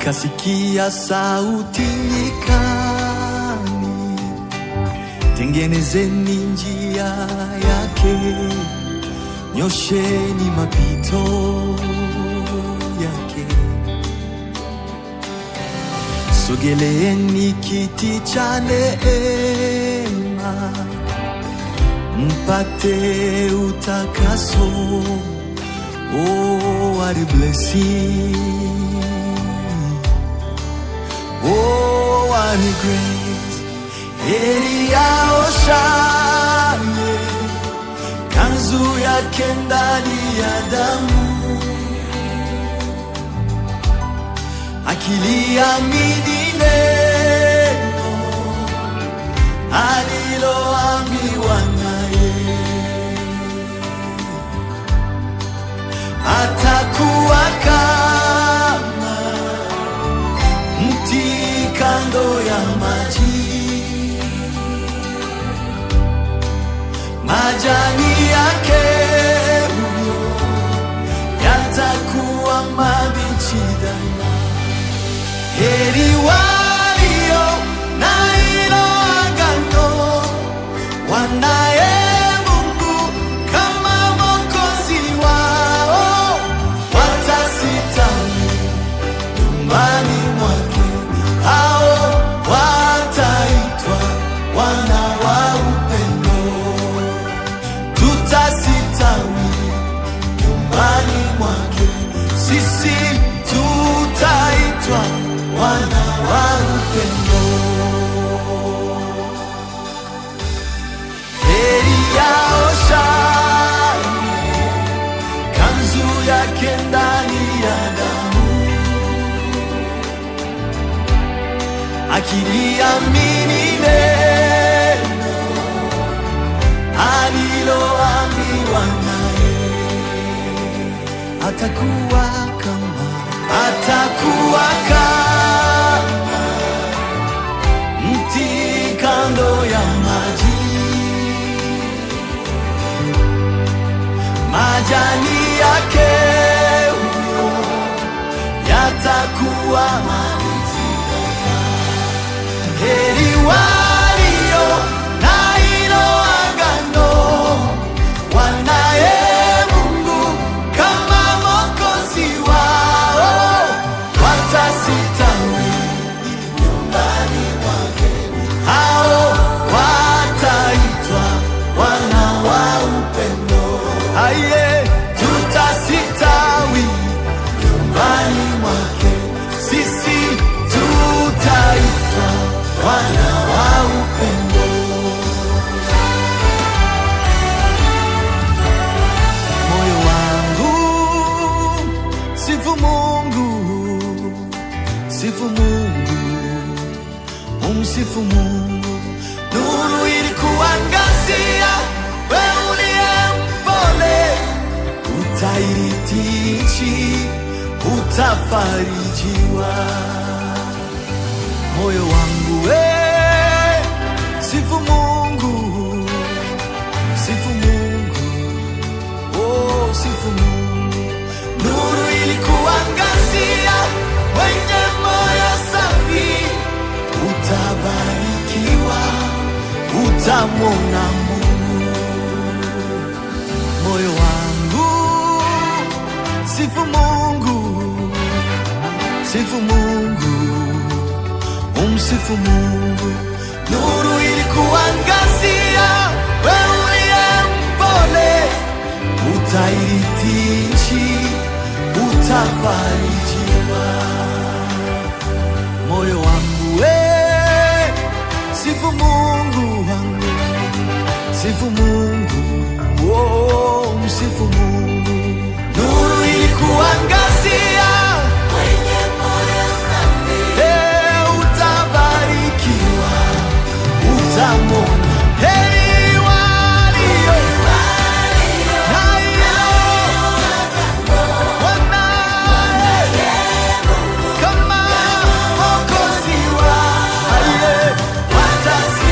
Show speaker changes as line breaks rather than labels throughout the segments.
nikasikia sauti nyikani, tengenezeni njia yake, nyosheni mapito yake. Sogeleeni kiti cha neema, mpate utakaso. Oh, what a blessing. Oh, what a grace. Heri yao shane, kanzu yake ndani ya damu, akiliamini neno aliloambiwa naye, atakuwa kama mti kando ya maji, majani yake huyo yatakuwa mabichi daima. Heri walio na hilo agano, wanaye Mungu kama Mwokozi wao, watasitawi nyumbani mwake, hao wataitwa wana wa upendo. Tutasitawi nyumbani mwake, sisi tutaitwa wana wa upendo. Heri yao shane, kanzu yake ndani ya damu, akiliamini neno aliloambiwa naye, atakuwa kama mti kando ya maji, majani yake huyo yatakuwa mabichi. Heri walio na hilo agano, wanaye Mungu kama Mwokozi wao, watasitawi nyumbani mwake, hao wataitwa wana wa upendo. Aye, tutasitawi nyumbani mwake, sisi tutaitwa wana wa upendo. Moyo wangu sifu Mungu, sifu Mungu, umsifu Mungu. Nuru ilikuangazia, wewe uliye mpole, utairithi nchi, utafarijiwa. Moyo wangu sifu Mungu, sifu Mungu, oh sifu Mungu. Nuru ilikuangazia, wenye moyo safi, utabarikiwa, utamwona Mungu. Moyo wangu sifu Mungu, sifu Mungu, umsifu Mungu. Nuru ilikuangazia, wewe uliye mpole, utairithi nchi, utafarijiwa. Moyo wangu sifu Mungu wangu, sifu Mungu, oh msifu Mungu. Nuru ilikuangazia, wenye moyo safi, utabarikiwa, utamwona. Heri walio na hilo wanaye kama Mwokozi wao,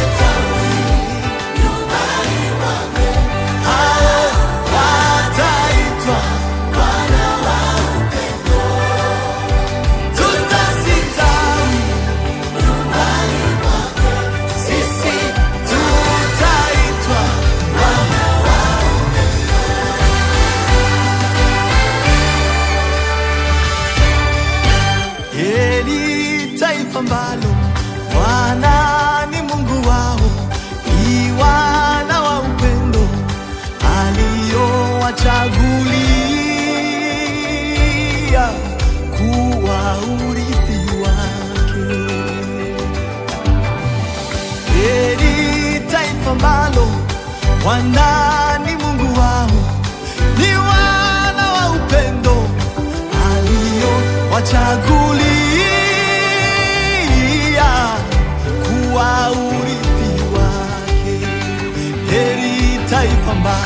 watasitawi nyumbani mwake, hao wataitwa aliyowachagulia kuwa urithi wake. Heri taifa ambalo Bwana ni Mungu wao, ni wana wa upendo aliyowachagulia kuwa urithi wake. Heri taifa ambalo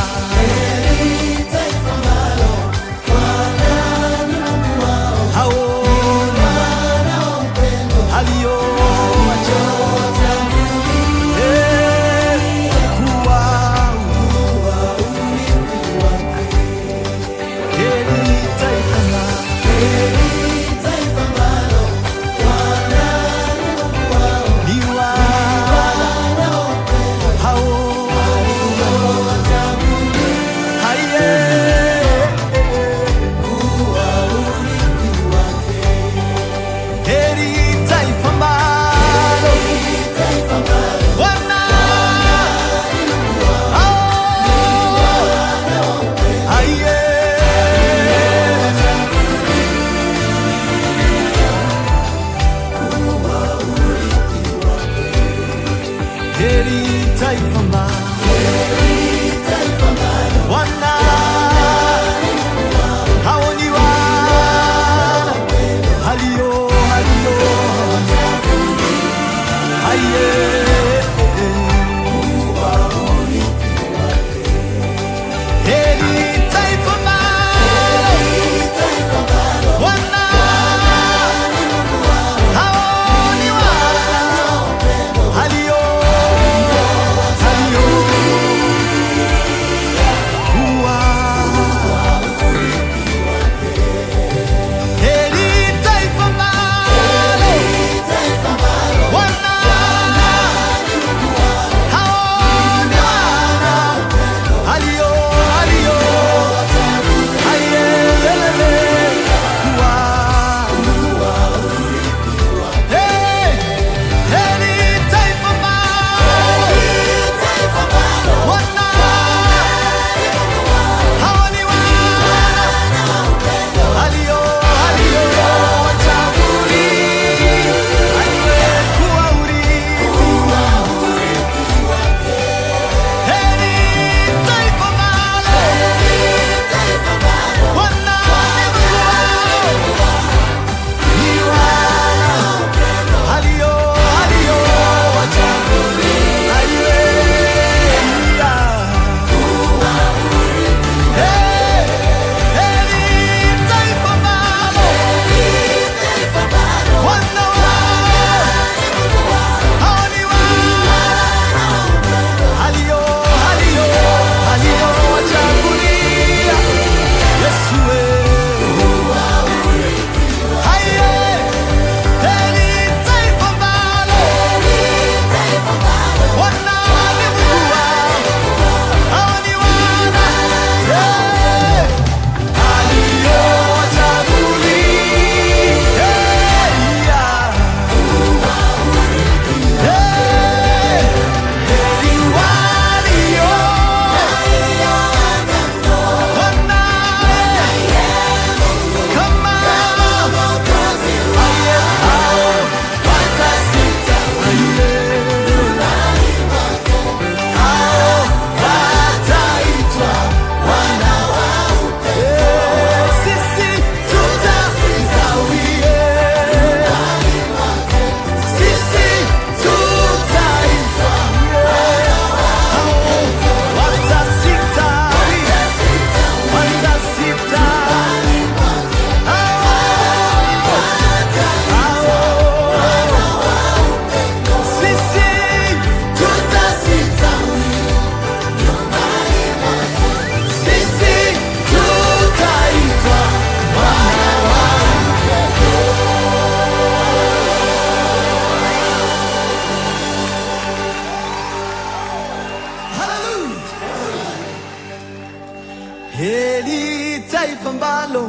Heri taifa ambalo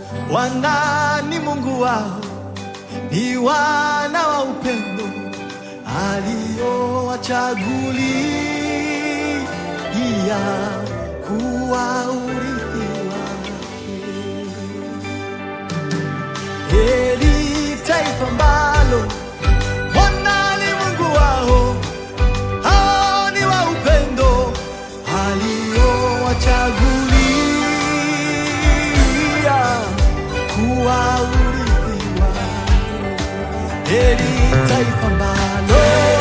Bwana ni Mungu wao, ni wana wa upendo aliowachagulia kuwa urithi heri taifa ambalo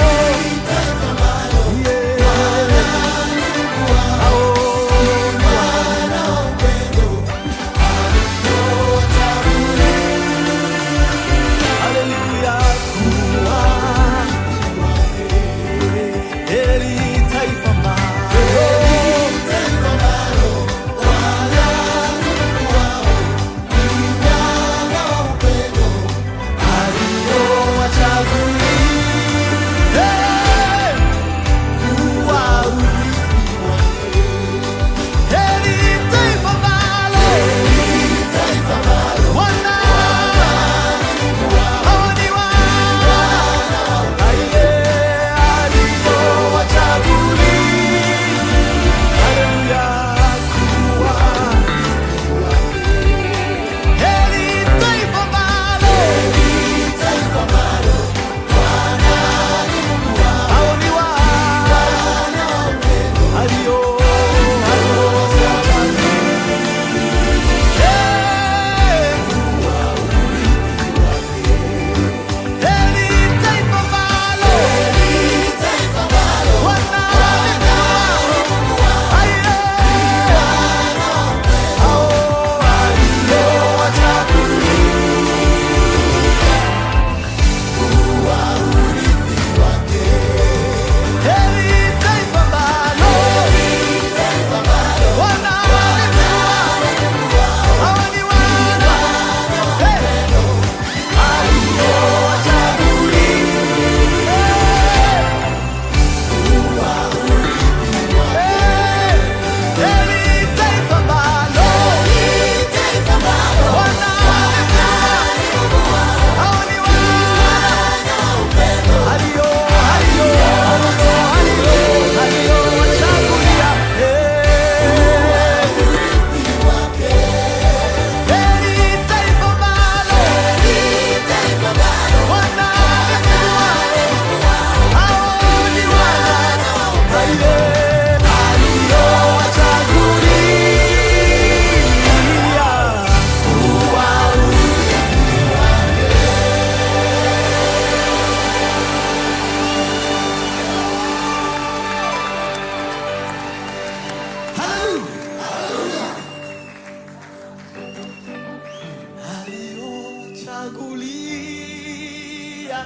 aliyochagulia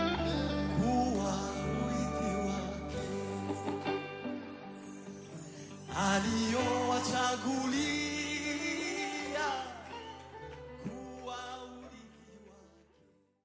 kuwa urithi wake, aliyowachagulia